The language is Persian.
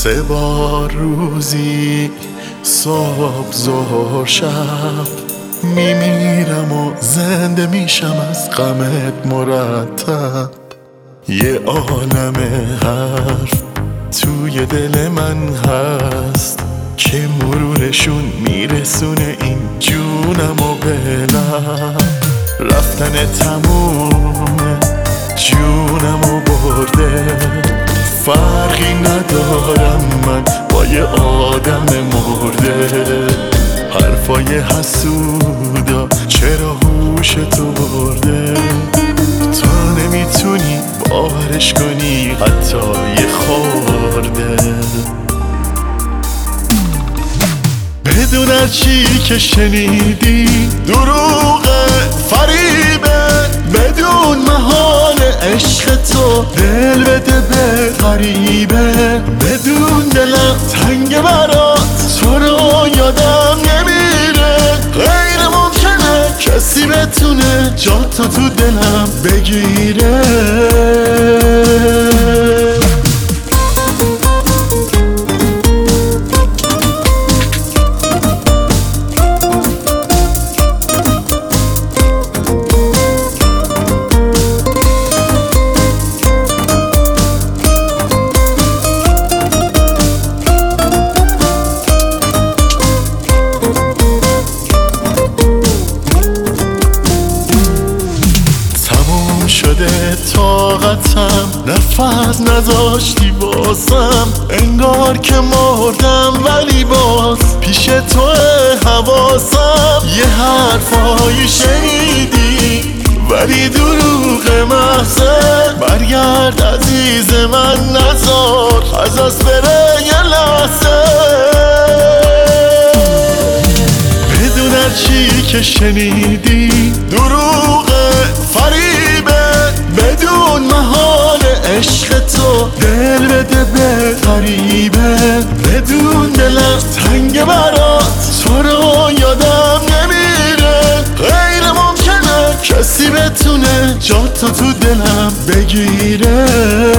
3 بار روزی صبح ظهر شب میمیرم و زنده میشم از غمت مرتب. یه عالم حرف توی دل من هست که مرورشون میرسونه این جونم و بلم. رفتن تمومه جونم و برده، فرقی ندارم من با یه آدم مرده. حرفای حسودا چرا هوشتو برده، تو نمیتونی باورش کنی حتی یه خورده. بدون هرچی که شنیدی دروغه فریبه، بدون محال عشق تو دل بده به غریبه. بدون دلم تنگ برات تو رو یادم نمیره، غیر ممکنه کسی بتونه جاتو تو دلم بگیره. شده طاقتم، نفس نذاشتی واسم، انگار که مردم ولی باز پیش تو حواسم. یه حرفایی شنیدی ولی دروغ محضه، برگرد عزیز من نذار از دست بره یه لحظه. بدون هرچی که شنیدی دروغه فریبه، بدون محال عشق تو دل بده به غریبه. بدون دلم تنگ برات تو رو یادم نمیره، غیر ممکنه کسی بتونه جاتو تو دلم بگیره.